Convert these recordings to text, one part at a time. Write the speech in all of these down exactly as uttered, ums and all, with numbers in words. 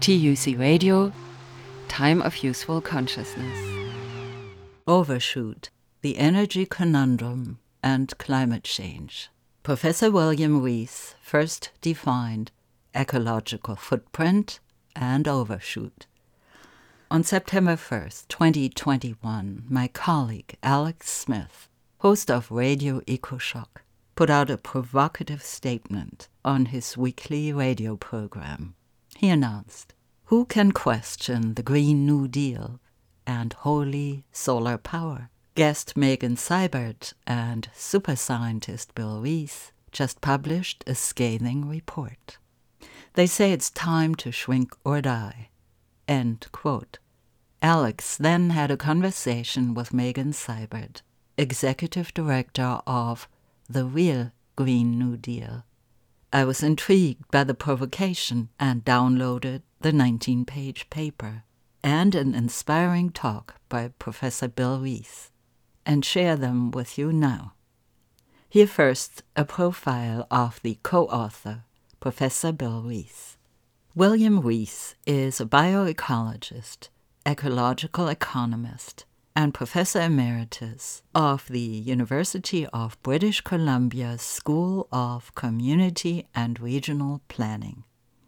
T U C Radio, Time of Useful Consciousness. Overshoot, the Energy Conundrum and Climate Change. Professor William Rees first defined ecological footprint and overshoot. On September first, twenty twenty-one, my colleague Alex Smith, host of Radio EcoShock, put out a provocative statement on his weekly radio program. He announced, "Who can question the Green New Deal and holy solar power?" Guest Megan Seibert and super scientist Bill Rees just published a scathing report. They say it's time to shrink or die. End quote. Alex then had a conversation with Megan Seibert, executive director of The Real Green New Deal. I was intrigued by the provocation and downloaded the nineteen-page paper and an inspiring talk by Professor Bill Rees, and share them with you now. Here first, a profile of the co-author, Professor Bill Rees. William Rees is a bioecologist, ecological economist, and Professor Emeritus of the University of British Columbia's School of Community and Regional Planning.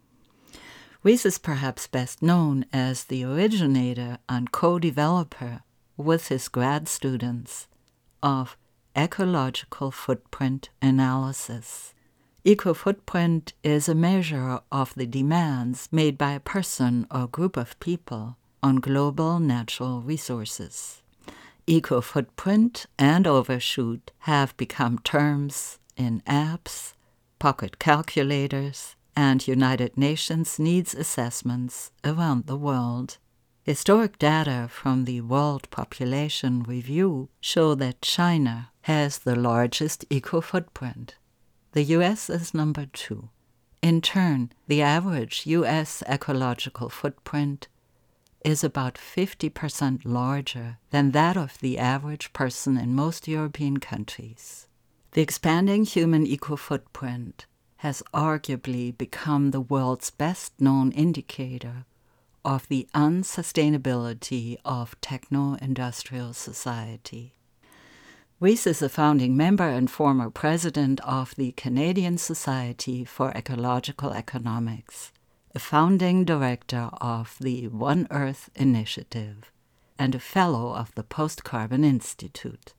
Rees is perhaps best known as the originator and co-developer with his grad students of ecological footprint analysis. Eco-footprint is a measure of the demands made by a person or group of people on global natural resources. Eco-footprint and overshoot have become terms in apps, pocket calculators, and United Nations needs assessments around the world. Historic data from the World Population Review show that China has the largest eco-footprint. The U S is number two. In turn, the average U S ecological footprint is about fifty percent larger than that of the average person in most European countries. The expanding human eco-footprint has arguably become the world's best-known indicator of the unsustainability of techno-industrial society. Rees is a founding member and former president of the Canadian Society for Ecological Economics, a founding director of the One Earth Initiative, and a fellow of the Post-Carbon Institute.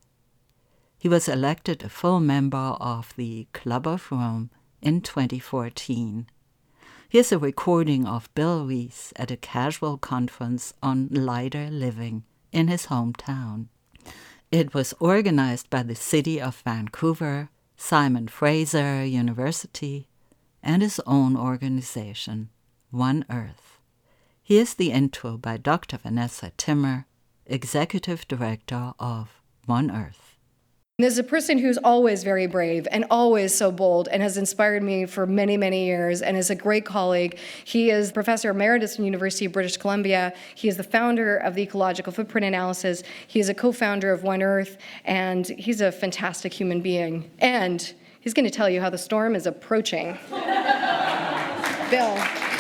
He was elected a full member of the Club of Rome in twenty fourteen. Here's a recording of Bill Rees at a casual conference on lighter living in his hometown. It was organized by the City of Vancouver, Simon Fraser University, and his own organization, One Earth. Here's the intro by Doctor Vanessa Timmer, Executive Director of One Earth. There's a person who's always very brave and always so bold and has inspired me for many, many years and is a great colleague. He is Professor Emeritus in the University of British Columbia. He is the founder of the Ecological Footprint Analysis. He is a co-founder of One Earth, and he's a fantastic human being. And he's going to tell you how the storm is approaching. Bill.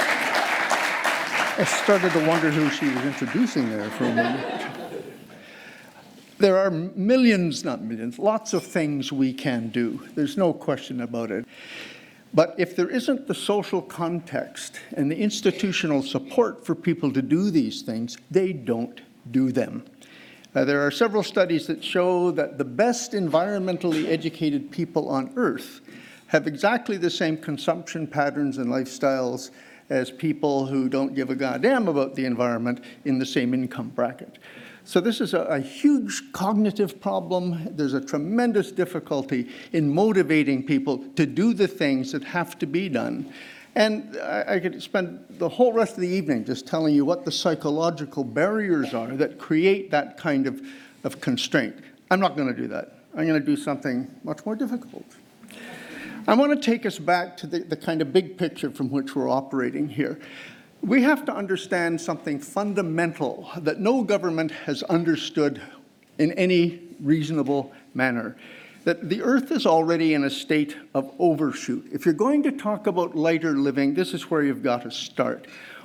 I started to wonder who she was introducing there for a moment. There are millions, not millions, lots of things we can do. There's no question about it. But if there isn't the social context and the institutional support for people to do these things, they don't do them. Uh, there are several studies that show that the best environmentally educated people on Earth have exactly the same consumption patterns and lifestyles as people who don't give a goddamn about the environment in the same income bracket. So this is a, a huge cognitive problem. There's a tremendous difficulty in motivating people to do the things that have to be done. And I, I could spend the whole rest of the evening just telling you what the psychological barriers are that create that kind of, of constraint. I'm not going to do that. I'm going to do something much more difficult. I want to take us back to the, the kind of big picture from which we're operating here. We have to understand something fundamental that no government has understood in any reasonable manner, that the Earth is already in a state of overshoot. If you're going to talk about lighter living, this is where you've got to start.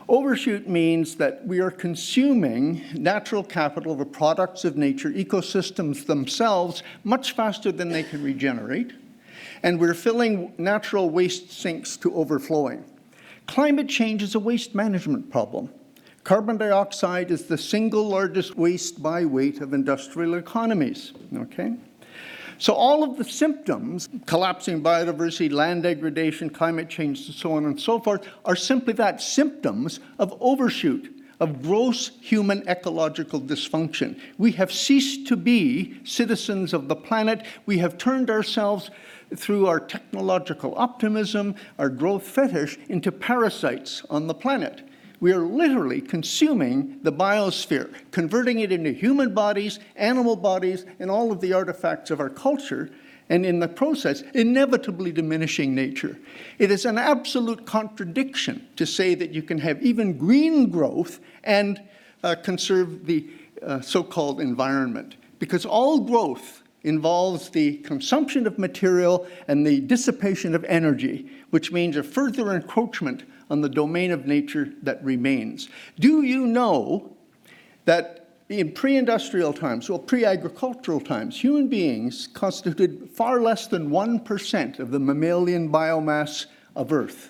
Overshoot means that we are consuming natural capital, the products of nature, ecosystems themselves, much faster than they can regenerate, and we're filling natural waste sinks to overflowing. Climate change is a waste management problem. Carbon dioxide is the single largest waste by weight of industrial economies, okay? So all of the symptoms, collapsing biodiversity, land degradation, climate change, and so on and so forth, are simply that, symptoms of overshoot, of gross human ecological dysfunction. We have ceased to be citizens of the planet. We have turned ourselves, through our technological optimism, our growth fetish, into parasites on the planet. We are literally consuming the biosphere, converting it into human bodies, animal bodies, and all of the artifacts of our culture, and in the process, inevitably diminishing nature. It is an absolute contradiction to say that you can have even green growth and uh, conserve the uh, so-called environment, because all growth involves the consumption of material and the dissipation of energy, which means a further encroachment on the domain of nature that remains. Do you know that in pre-industrial times, well, pre-agricultural times, human beings constituted far less than one percent of the mammalian biomass of Earth?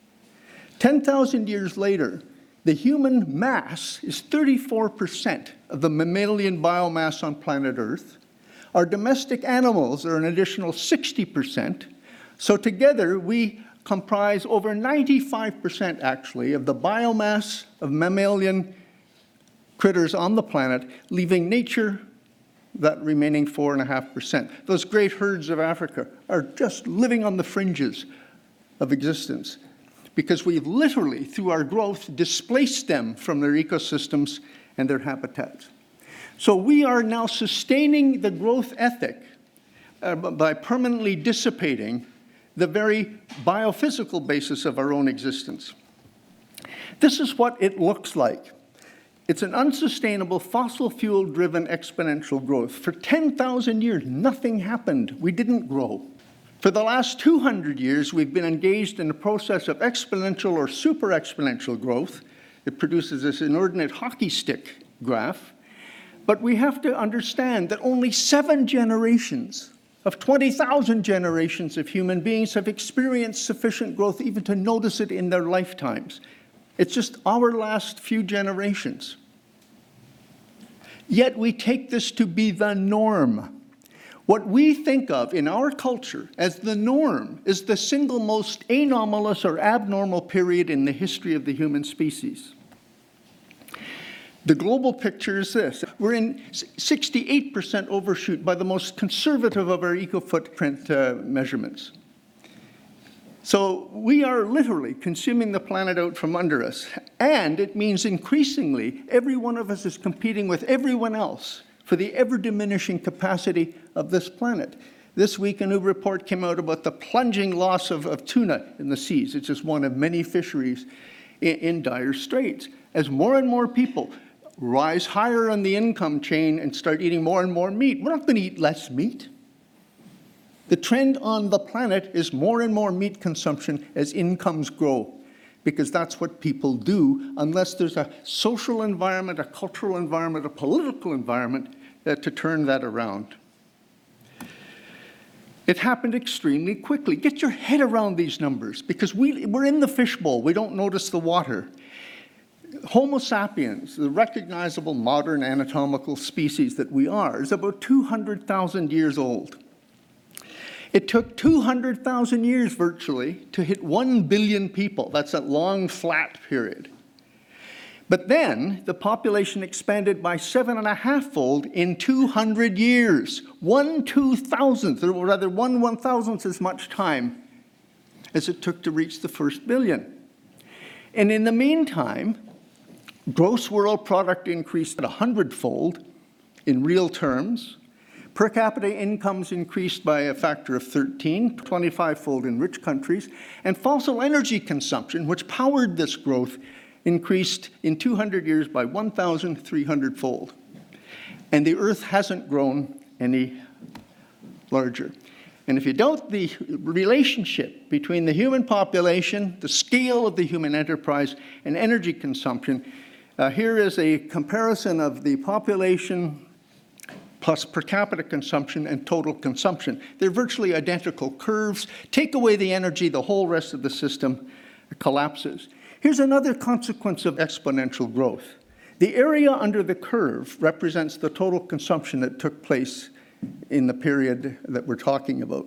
ten thousand years later, the human mass is thirty-four percent of the mammalian biomass on planet Earth. Our domestic animals are an additional sixty percent. So together, we comprise over ninety-five percent, actually, of the biomass of mammalian critters on the planet, leaving nature that remaining four point five percent. Those great herds of Africa are just living on the fringes of existence because we've literally, through our growth, displaced them from their ecosystems and their habitats. So we are now sustaining the growth ethic uh, by permanently dissipating the very biophysical basis of our own existence. This is what it looks like. It's an unsustainable fossil fuel-driven exponential growth. For ten thousand years, nothing happened. We didn't grow. For the last two hundred years, we've been engaged in a process of exponential or super exponential growth. It produces this inordinate hockey stick graph. But we have to understand that only seven generations of twenty thousand generations of human beings have experienced sufficient growth even to notice it in their lifetimes. It's just our last few generations. Yet we take this to be the norm. What we think of in our culture as the norm is the single most anomalous or abnormal period in the history of the human species. The global picture is this. We're in sixty-eight percent overshoot by the most conservative of our eco-footprint uh, measurements. So we are literally consuming the planet out from under us. And it means increasingly every one of us is competing with everyone else for the ever-diminishing capacity of this planet. This week, a new report came out about the plunging loss of, of tuna in the seas. It's just one of many fisheries in, in dire straits. As more and more people rise higher on the income chain and start eating more and more meat, we're not going to eat less meat. The trend on the planet is more and more meat consumption as incomes grow, because that's what people do unless there's a social environment, a cultural environment, a political environment uh, to turn that around. It happened extremely quickly. Get your head around these numbers, because we, we're in the fishbowl. We don't notice the water. Homo sapiens, the recognizable modern anatomical species that we are, is about two hundred thousand years old. It took two hundred thousand years, virtually, to hit one billion people. That's a long, flat period. But then, the population expanded by seven and a half fold in two hundred years. One two-thousandth, or rather one one-thousandth as much time as it took to reach the first billion. And in the meantime, gross world product increased at a hundredfold in real terms. Per capita incomes increased by a factor of thirteen, twenty-five-fold in rich countries. And fossil energy consumption, which powered this growth, increased in two hundred years by one thousand three hundred fold. And the Earth hasn't grown any larger. And if you doubt the relationship between the human population, the scale of the human enterprise, and energy consumption, uh, here is a comparison of the population plus per capita consumption and total consumption. They're virtually identical curves. Take away the energy, the whole rest of the system collapses. Here's another consequence of exponential growth. The area under the curve represents the total consumption that took place in the period that we're talking about.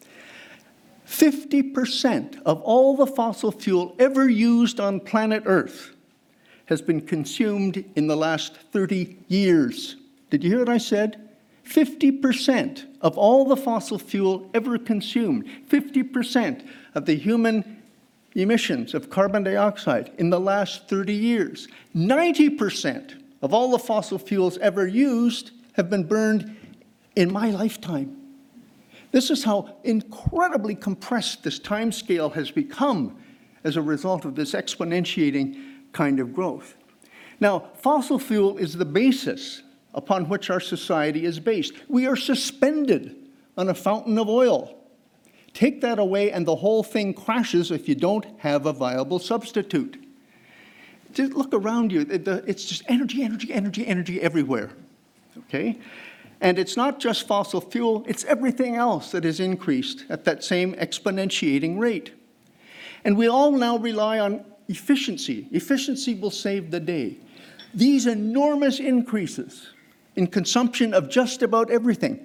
fifty percent of all the fossil fuel ever used on planet Earth has been consumed in the last thirty years. Did you hear what I said? fifty percent of all the fossil fuel ever consumed, fifty percent of the human emissions of carbon dioxide in the last thirty years. ninety percent of all the fossil fuels ever used have been burned in my lifetime. This is how incredibly compressed this time scale has become as a result of this exponentiating kind of growth. Now, fossil fuel is the basis upon which our society is based. We are suspended on a fountain of oil. Take that away and the whole thing crashes if you don't have a viable substitute. Just look around you. It's just energy, energy, energy, energy everywhere. Okay? And it's not just fossil fuel, it's everything else that has increased at that same exponentiating rate. And we all now rely on efficiency. Efficiency will save the day. These enormous increases in consumption of just about everything,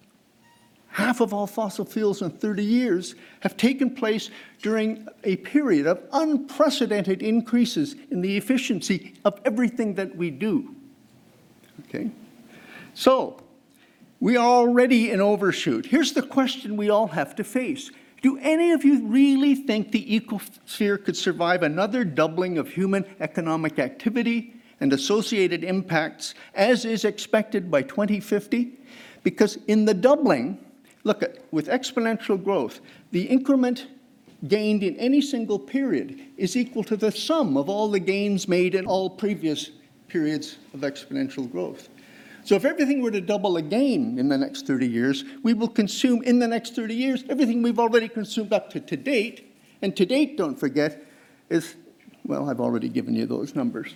half of all fossil fuels in thirty years, have taken place during a period of unprecedented increases in the efficiency of everything that we do. Okay? So, we are already in overshoot. Here's the question we all have to face. Do any of you really think the ecosphere could survive another doubling of human economic activity and associated impacts as is expected by twenty fifty? Because in the doubling, look, at, with exponential growth, the increment gained in any single period is equal to the sum of all the gains made in all previous periods of exponential growth. So if everything were to double again in the next thirty years, we will consume in the next thirty years everything we've already consumed up to to date. And to date, don't forget, is, well, I've already given you those numbers.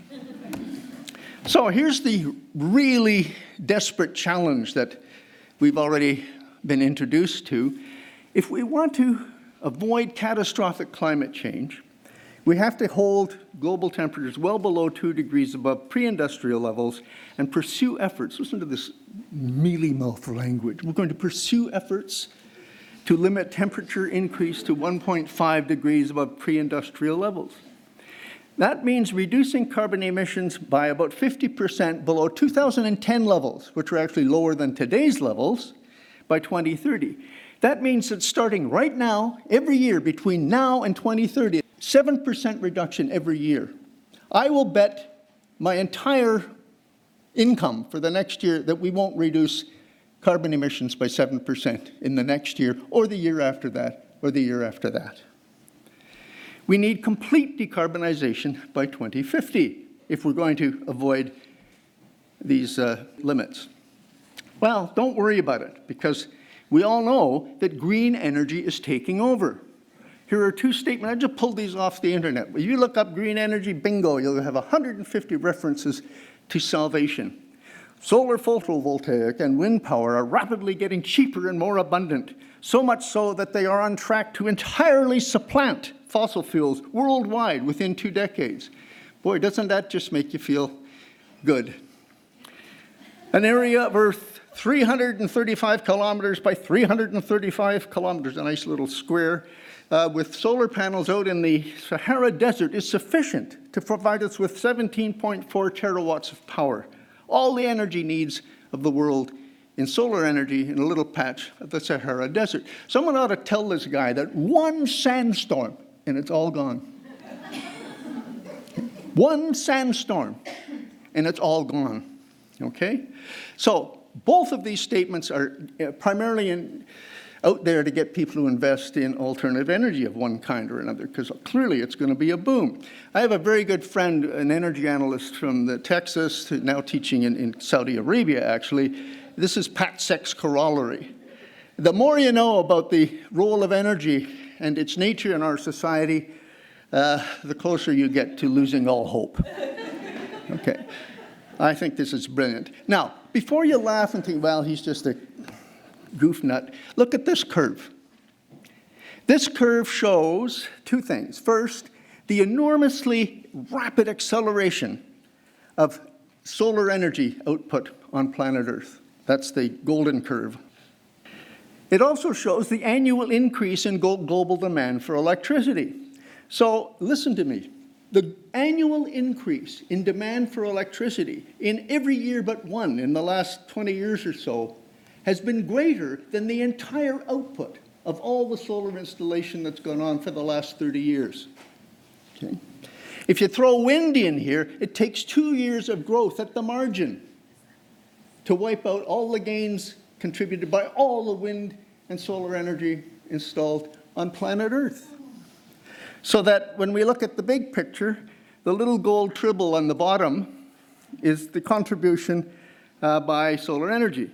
So here's the really desperate challenge that we've already been introduced to. If we want to avoid catastrophic climate change, we have to hold global temperatures well below two degrees above pre-industrial levels and pursue efforts. Listen to this mealy-mouthed language. We're going to pursue efforts to limit temperature increase to one point five degrees above pre-industrial levels. That means reducing carbon emissions by about fifty percent below two thousand ten levels, which are actually lower than today's levels, by twenty thirty. That means that starting right now, every year between now and twenty thirty, seven percent reduction every year. I will bet my entire income for the next year that we won't reduce carbon emissions by seven percent in the next year, or the year after that, or the year after that. We need complete decarbonization by twenty fifty if we're going to avoid these uh, limits. Well, don't worry about it, because we all know that green energy is taking over. Here are two statements. I just pulled these off the internet. If you look up green energy, bingo, you'll have one hundred fifty references to salvation. Solar photovoltaic and wind power are rapidly getting cheaper and more abundant, so much so that they are on track to entirely supplant fossil fuels worldwide within two decades. Boy, doesn't that just make you feel good? An area of Earth three hundred thirty-five kilometers by three hundred thirty-five kilometers, a nice little square, uh, with solar panels out in the Sahara Desert is sufficient to provide us with seventeen point four terawatts of power. All the energy needs of the world in solar energy in a little patch of the Sahara Desert. Someone ought to tell this guy that one sandstorm and it's all gone. One sandstorm and it's all gone, okay? So both of these statements are primarily in, out there to get people to invest in alternative energy of one kind or another, because clearly it's going to be a boom. I have a very good friend, an energy analyst from the Texas, now teaching in, in Saudi Arabia, actually. This is Pat Sex's corollary. The more you know about the role of energy and its nature in our society, uh, the closer you get to losing all hope. Okay. I think this is brilliant. Now, before you laugh and think, well, he's just a goof nut, look at this curve. This curve shows two things. First, the enormously rapid acceleration of solar energy output on planet Earth. That's the golden curve. It also shows the annual increase in global demand for electricity. So listen to me. The annual increase in demand for electricity in every year but one in the last twenty years or so has been greater than the entire output of all the solar installation that's gone on for the last thirty years. Okay. If you throw wind in here, it takes two years of growth at the margin to wipe out all the gains contributed by all the wind and solar energy installed on planet Earth. So that when we look at the big picture, the little gold tribble on the bottom is the contribution uh, by solar energy.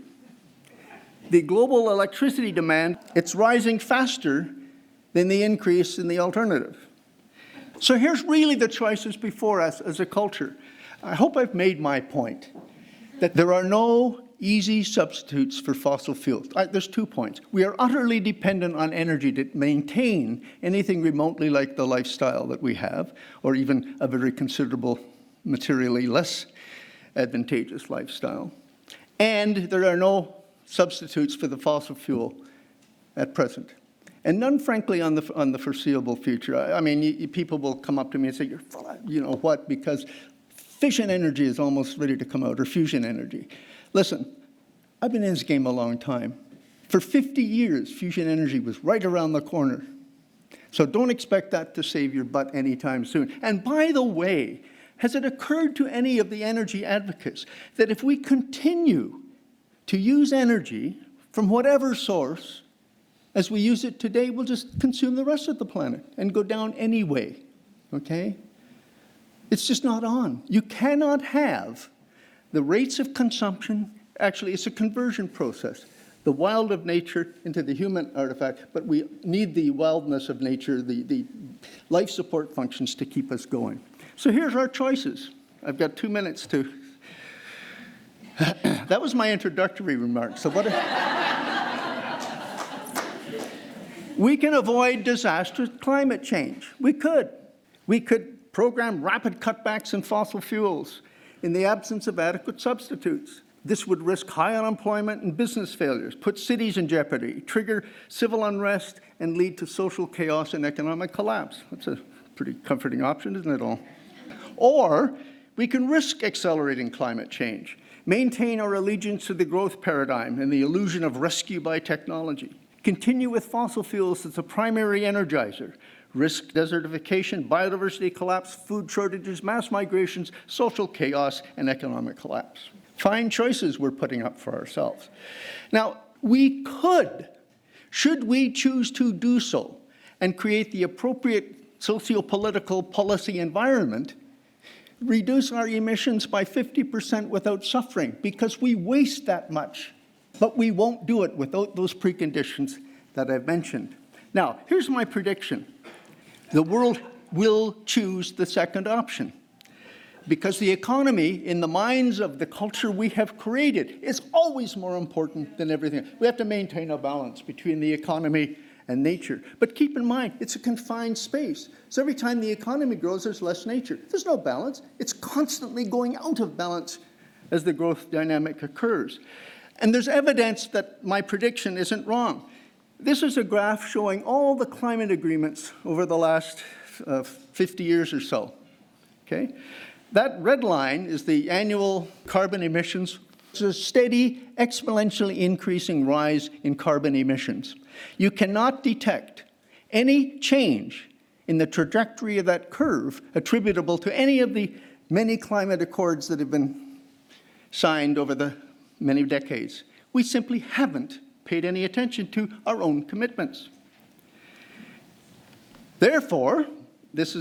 The global electricity demand, it's rising faster than the increase in the alternative. So here's really the choices before us as a culture. I hope I've made my point, that there are no easy substitutes for fossil fuels. I, there's two points. We are utterly dependent on energy to maintain anything remotely like the lifestyle that we have, or even a very considerable, materially less advantageous lifestyle. And there are no substitutes for the fossil fuel at present. And none, frankly, on the, on the foreseeable future. I, I mean, you, people will come up to me and say, you're full of, you know what, because fission energy is almost ready to come out, or fusion energy. Listen, I've been in this game a long time. For fifty years, fusion energy was right around the corner. So don't expect that to save your butt anytime soon. And by the way, has it occurred to any of the energy advocates that if we continue to use energy from whatever source, as we use it today, we'll just consume the rest of the planet and go down anyway, okay? It's just not on. You cannot have the rates of consumption. Actually, it's a conversion process. The wild of nature into the human artifact, but we need the wildness of nature, the, the life support functions to keep us going. So here's our choices. I've got two minutes to... That was my introductory remarks. So what? We can avoid disastrous climate change. We could. We could program rapid cutbacks in fossil fuels in the absence of adequate substitutes. This would risk high unemployment and business failures, put cities in jeopardy, trigger civil unrest, and lead to social chaos and economic collapse. That's a pretty comforting option, isn't it all? Or we can risk accelerating climate change, maintain our allegiance to the growth paradigm and the illusion of rescue by technology, continue with fossil fuels as a primary energizer, risk desertification, biodiversity collapse, food shortages, mass migrations, social chaos, and economic collapse. Fine choices we're putting up for ourselves. Now, we could, should we choose to do so, and create the appropriate socio-political policy environment, reduce our emissions by fifty percent without suffering, because we waste that much. But we won't do it without those preconditions that I've mentioned. Now, here's my prediction. The world will choose the second option, because the economy, in the minds of the culture we have created, is always more important than everything. We have to maintain a balance between the economy and nature. But keep in mind, it's a confined space. So every time the economy grows, there's less nature. There's no balance. It's constantly going out of balance as the growth dynamic occurs. And there's evidence that my prediction isn't wrong. This is a graph showing all the climate agreements over the last uh, fifty years or so, okay? That red line is the annual carbon emissions. It's a steady, exponentially increasing rise in carbon emissions. You cannot detect any change in the trajectory of that curve attributable to any of the many climate accords that have been signed over the many decades. We simply haven't paid any attention to our own commitments. Therefore, this is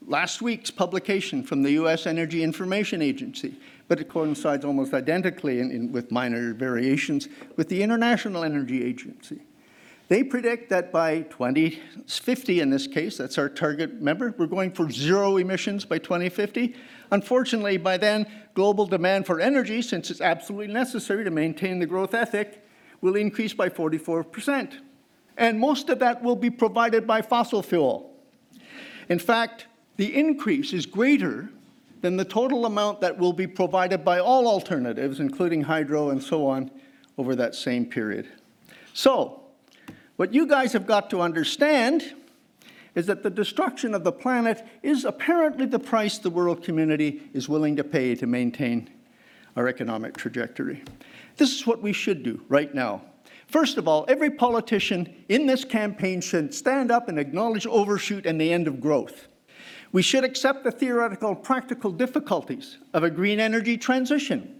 last week's publication from the U S Energy Information Agency, but it coincides almost identically in, in, with minor variations with the International Energy Agency. They predict that by twenty fifty, in this case, that's our target, remember, we're going for zero emissions by twenty fifty. Unfortunately, by then, global demand for energy, since it's absolutely necessary to maintain the growth ethic, will increase by forty-four percent. And most of that will be provided by fossil fuel. In fact, the increase is greater than the total amount that will be provided by all alternatives, including hydro and so on, over that same period. So, what you guys have got to understand is that the destruction of the planet is apparently the price the world community is willing to pay to maintain our economic trajectory. This is what we should do right now. First of all, every politician in this campaign should stand up and acknowledge overshoot and the end of growth. We should accept the theoretical and practical difficulties of a green energy transition.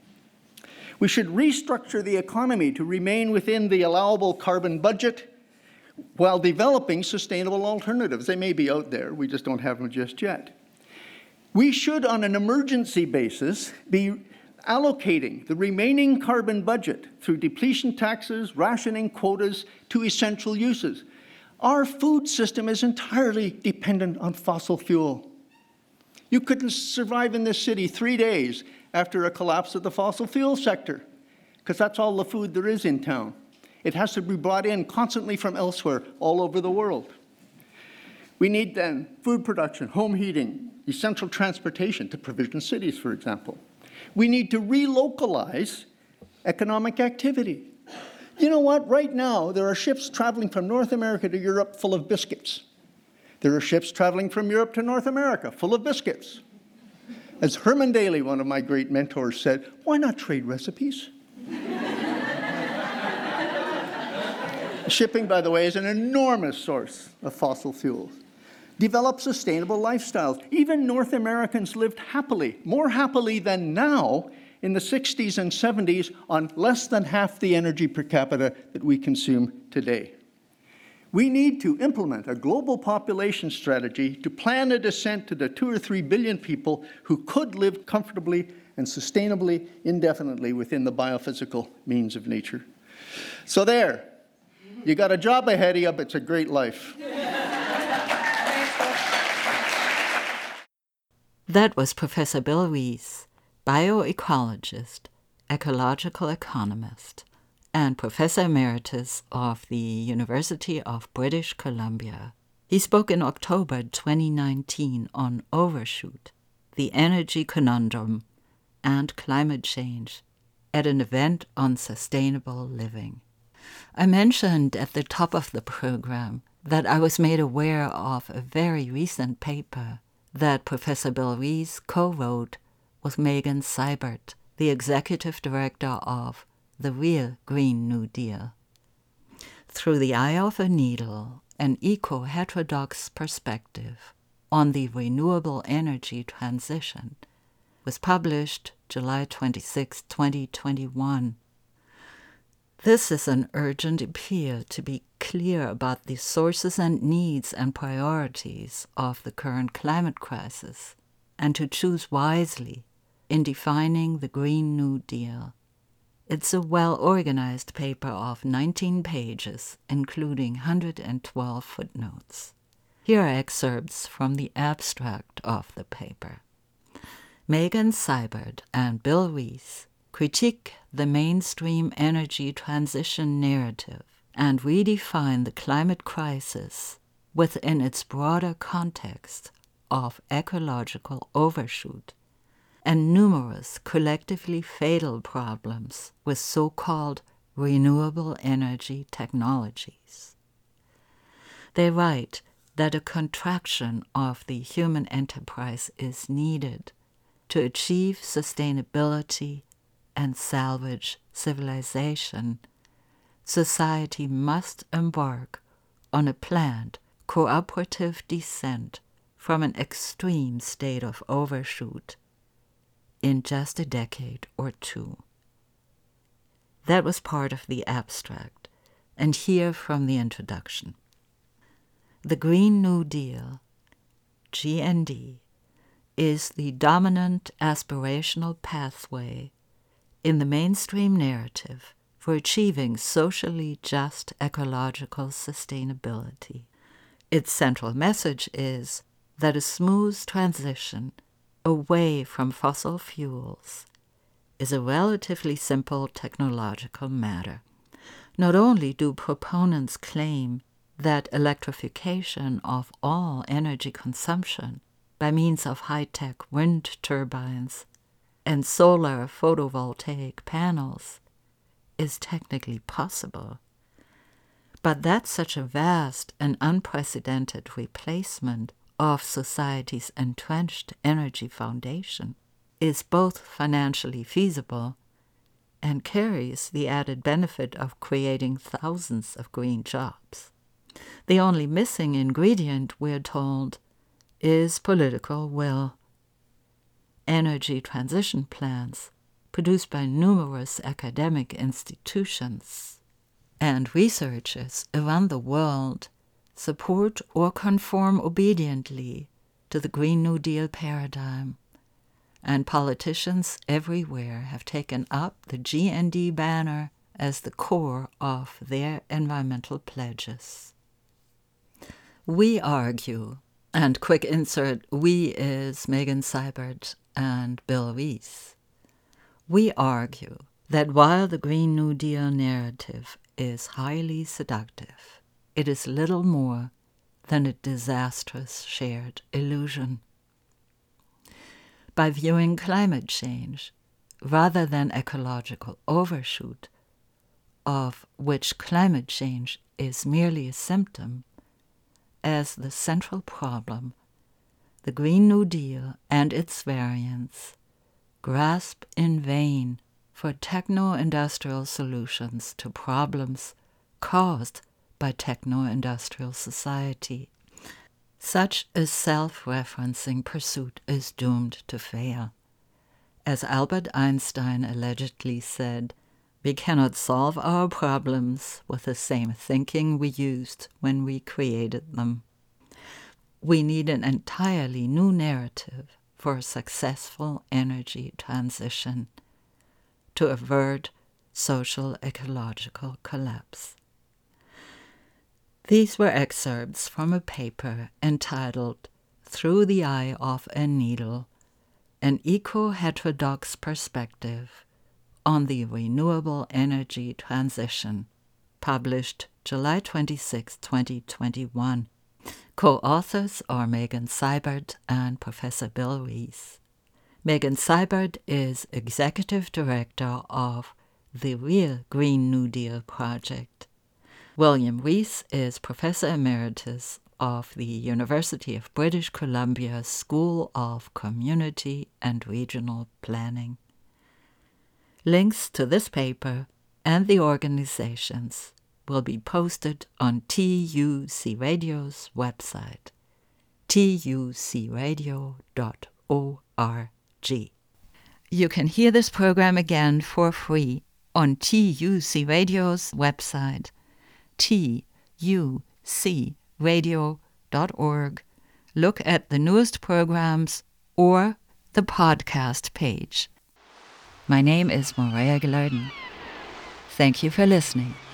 We should restructure the economy to remain within the allowable carbon budget while developing sustainable alternatives. They may be out there, we just don't have them just yet. We should, on an emergency basis, be allocating the remaining carbon budget through depletion taxes, rationing quotas to essential uses. Our food system is entirely dependent on fossil fuel. You couldn't survive in this city three days after a collapse of the fossil fuel sector, because that's all the food there is in town. It has to be brought in constantly from elsewhere, all over the world. We need then food production, home heating, essential transportation to provision cities, for example. We need to relocalize economic activity. You know what? Right now, there are ships traveling from North America to Europe full of biscuits. There are ships traveling from Europe to North America full of biscuits. As Herman Daly, one of my great mentors, said, why not trade recipes? Shipping, by the way, is an enormous source of fossil fuels. Develop sustainable lifestyles. Even North Americans lived happily, more happily than now, in the sixties and seventies on less than half the energy per capita that we consume today. We need to implement a global population strategy to plan a descent to the two or three billion people who could live comfortably and sustainably indefinitely within the biophysical means of nature. So there, you got a job ahead of you, but it's a great life. That was Professor Bill Wiese, bioecologist, ecological economist, and Professor Emeritus of the University of British Columbia. He spoke in October twenty nineteen on Overshoot, the Energy Conundrum, and Climate Change at an event on sustainable living. I mentioned at the top of the program that I was made aware of a very recent paper that Professor Bill Wiese co-wrote with Megan Seibert, the executive director of the Real Green New Deal. Through the Eye of a Needle, an eco-heterodox perspective on the renewable energy transition was published July twenty-sixth, twenty twenty-one. This is an urgent appeal to be clear about the sources and needs and priorities of the current climate crisis, and to choose wisely in defining the Green New Deal. It's a well-organized paper of nineteen pages, including one hundred twelve footnotes. Here are excerpts from the abstract of the paper. Megan Seibert and Bill Wiese critique the mainstream energy transition narrative and redefine the climate crisis within its broader context of ecological overshoot and numerous collectively fatal problems with so-called renewable energy technologies. They write that a contraction of the human enterprise is needed to achieve sustainability and salvage civilization. Society must embark on a planned cooperative descent from an extreme state of overshoot in just a decade or two. That was part of the abstract, and here from the introduction. The Green New Deal G N D is the dominant aspirational pathway in the mainstream narrative for achieving socially just ecological sustainability. Its central message is that a smooth transition away from fossil fuels is a relatively simple technological matter. Not only do proponents claim that electrification of all energy consumption by means of high-tech wind turbines and solar photovoltaic panels is technically possible, but that such a vast and unprecedented replacement of society's entrenched energy foundation is both financially feasible and carries the added benefit of creating thousands of green jobs. The only missing ingredient, we're told, is political will. Energy transition plans produced by numerous academic institutions and researchers around the world support or conform obediently to the Green New Deal paradigm, and politicians everywhere have taken up the G N D banner as the core of their environmental pledges. We argue, and quick insert, we is Megan Seibert and Bill Wiese. We argue that while the Green New Deal narrative is highly seductive, it is little more than a disastrous shared illusion. By viewing climate change rather than ecological overshoot, of which climate change is merely a symptom, as the central problem, the Green New Deal and its variants grasp in vain for techno-industrial solutions to problems caused by techno-industrial society. Such a self-referencing pursuit is doomed to fail. As Albert Einstein allegedly said, we cannot solve our problems with the same thinking we used when we created them. We need an entirely new narrative for a successful energy transition to avert social ecological collapse. These were excerpts from a paper entitled Through the Eye of a Needle, an Eco-Heterodox Perspective on the Renewable Energy Transition, published July twenty-sixth, twenty twenty-one. Co-authors are Megan Seibert and Professor Bill Wiese. Megan Seibert is Executive Director of the Real Green New Deal Project. William Wiese is Professor Emeritus of the University of British Columbia School of Community and Regional Planning. Links to this paper and the organizations will be posted on T U C Radio's website, T U C radio dot org. You can hear this program again for free on T U C Radio's website, T U C radio dot org. Look at the newest programs or the podcast page. My name is Maria Gilardin. Thank you for listening.